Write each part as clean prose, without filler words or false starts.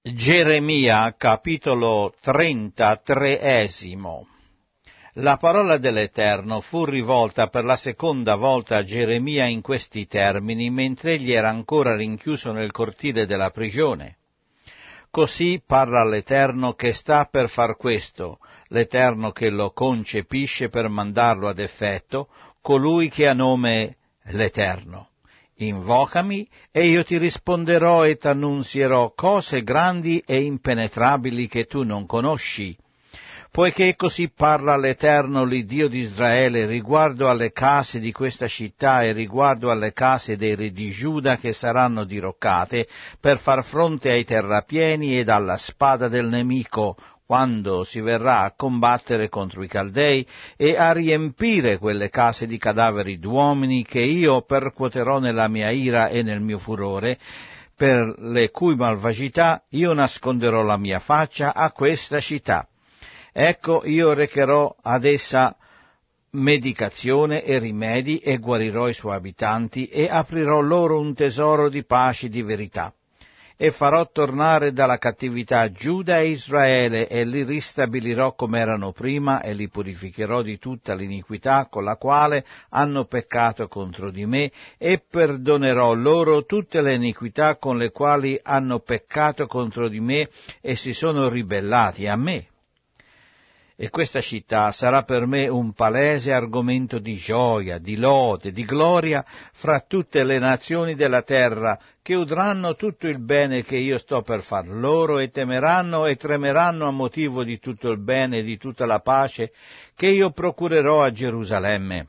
Geremia, capitolo 33. La parola dell'Eterno fu rivolta per la seconda volta a Geremia in questi termini, mentre egli era ancora rinchiuso nel cortile della prigione. Così parla l'Eterno che sta per far questo, l'Eterno che lo concepisce per mandarlo ad effetto, colui che ha nome l'Eterno. Invocami e io ti risponderò e t'annunzierò cose grandi e impenetrabili che tu non conosci. Poiché così parla l'Eterno, l'Iddio di Israele, riguardo alle case di questa città e riguardo alle case dei re di Giuda che saranno diroccate per far fronte ai terrapieni ed alla spada del nemico, quando si verrà a combattere contro i Caldei e a riempire quelle case di cadaveri d'uomini che io percuoterò nella mia ira e nel mio furore, per le cui malvagità io nasconderò la mia faccia a questa città. Ecco, io recherò ad essa medicazione e rimedi e guarirò i suoi abitanti e aprirò loro un tesoro di pace e di verità. E farò tornare dalla cattività Giuda e Israele e li ristabilirò come erano prima e li purificherò di tutta l'iniquità con la quale hanno peccato contro di me e perdonerò loro tutte le iniquità con le quali hanno peccato contro di me e si sono ribellati a me. E questa città sarà per me un palese argomento di gioia, di lode, di gloria fra tutte le nazioni della terra, che udranno tutto il bene che io sto per far loro e temeranno e tremeranno a motivo di tutto il bene e di tutta la pace che io procurerò a Gerusalemme.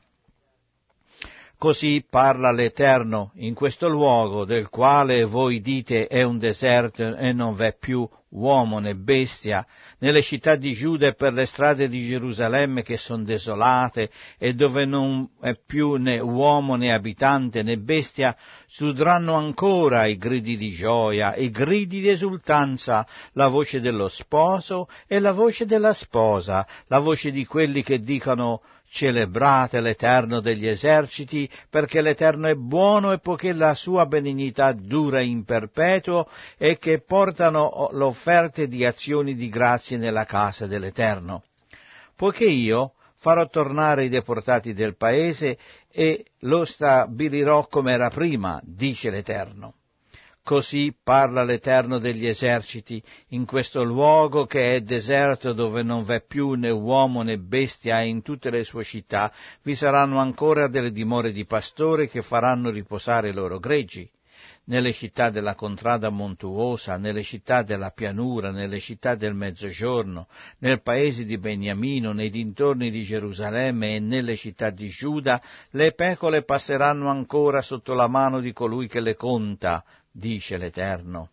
Così parla l'Eterno in questo luogo, del quale voi dite è un deserto e non v'è più uomo né bestia, nelle città di Giuda e per le strade di Gerusalemme che sono desolate e dove non è più né uomo né abitante né bestia, s'udranno ancora i gridi di gioia, i gridi di esultanza, la voce dello sposo e la voce della sposa, la voce di quelli che dicono: celebrate l'Eterno degli eserciti, perché l'Eterno è buono e poiché la sua benignità dura in perpetuo, e che portano l'offerte di azioni di grazie nella casa dell'Eterno. Poiché io farò tornare i deportati del paese e lo stabilirò come era prima, dice l'Eterno. Così parla l'Eterno degli eserciti, in questo luogo che è deserto, dove non v'è più né uomo né bestia, e in tutte le sue città vi saranno ancora delle dimore di pastori che faranno riposare i loro greggi. Nelle città della contrada montuosa, nelle città della pianura, nelle città del mezzogiorno, nel paese di Beniamino, nei dintorni di Gerusalemme e nelle città di Giuda, le pecore passeranno ancora sotto la mano di colui che le conta, dice l'Eterno.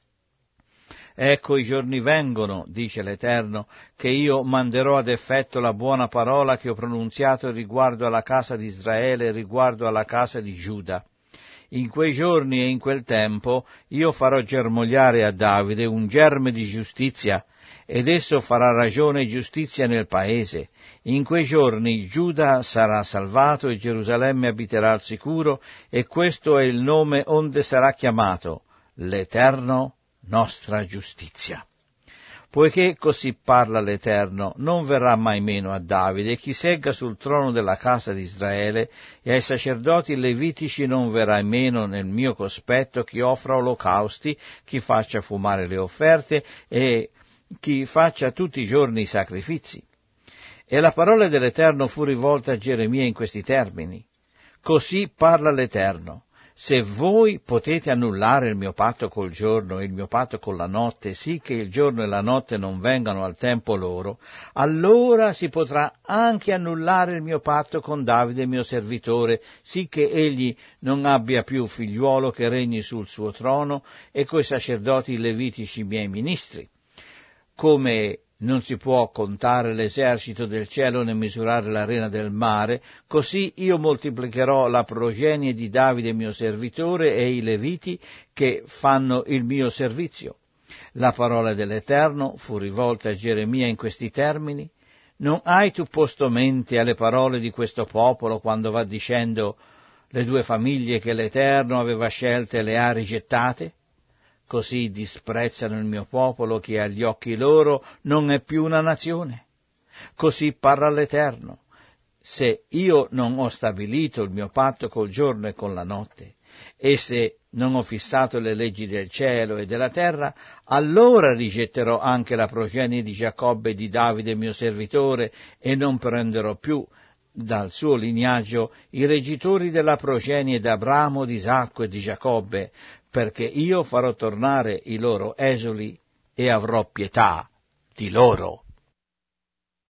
Ecco i giorni vengono, dice l'Eterno, che io manderò ad effetto la buona parola che ho pronunziato riguardo alla casa di Israele e riguardo alla casa di Giuda. In quei giorni e in quel tempo io farò germogliare a Davide un germe di giustizia, ed esso farà ragione e giustizia nel paese. In quei giorni Giuda sarà salvato e Gerusalemme abiterà al sicuro, e questo è il nome onde sarà chiamato: l'Eterno nostra giustizia. Poiché così parla l'Eterno, non verrà mai meno a Davide, e chi segga sul trono della casa di Israele, e ai sacerdoti levitici non verrà meno nel mio cospetto chi offra olocausti, chi faccia fumare le offerte e chi faccia tutti i giorni i sacrifici. E la parola dell'Eterno fu rivolta a Geremia in questi termini: così parla l'Eterno. Se voi potete annullare il mio patto col giorno e il mio patto con la notte, sì che il giorno e la notte non vengano al tempo loro, allora si potrà anche annullare il mio patto con Davide mio servitore, sì che egli non abbia più figliuolo che regni sul suo trono, e coi sacerdoti levitici miei ministri. Come non si può contare l'esercito del cielo né misurare l'arena del mare, così io moltiplicherò la progenie di Davide mio servitore e i leviti che fanno il mio servizio. La parola dell'Eterno fu rivolta a Geremia in questi termini: non hai tu posto mente alle parole di questo popolo quando va dicendo: le due famiglie che l'Eterno aveva scelte le ha rigettate? Così disprezzano il mio popolo che agli occhi loro non è più una nazione. Così parla l'Eterno. Se io non ho stabilito il mio patto col giorno e con la notte, e se non ho fissato le leggi del cielo e della terra, allora rigetterò anche la progenie di Giacobbe e di Davide mio servitore, e non prenderò più dal suo lignaggio i reggitori della progenie d'Abramo, di Isacco e di Giacobbe, perché io farò tornare i loro esuli e avrò pietà di loro.